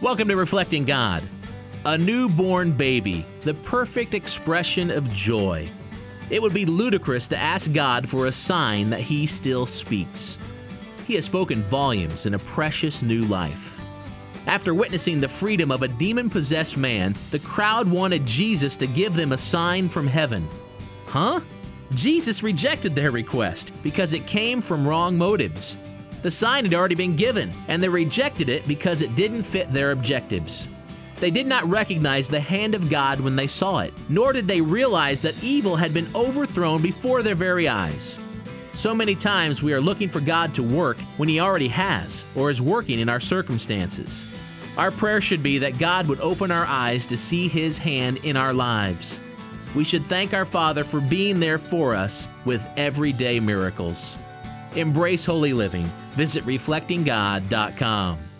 Welcome to Reflecting God. A newborn baby, the perfect expression of joy. It would be ludicrous to ask God for a sign that He still speaks. He has spoken volumes in a precious new life. After witnessing the freedom of a demon-possessed man, the crowd wanted Jesus to give them a sign from heaven. Huh? Jesus rejected their request because it came from wrong motives. The sign had already been given, and they rejected it because it didn't fit their objectives. They did not recognize the hand of God when they saw it, nor did they realize that evil had been overthrown before their very eyes. So many times we are looking for God to work when He already has, or is working in our circumstances. Our prayer should be that God would open our eyes to see His hand in our lives. We should thank our Father for being there for us with everyday miracles. Embrace holy living. Visit reflectinggod.com.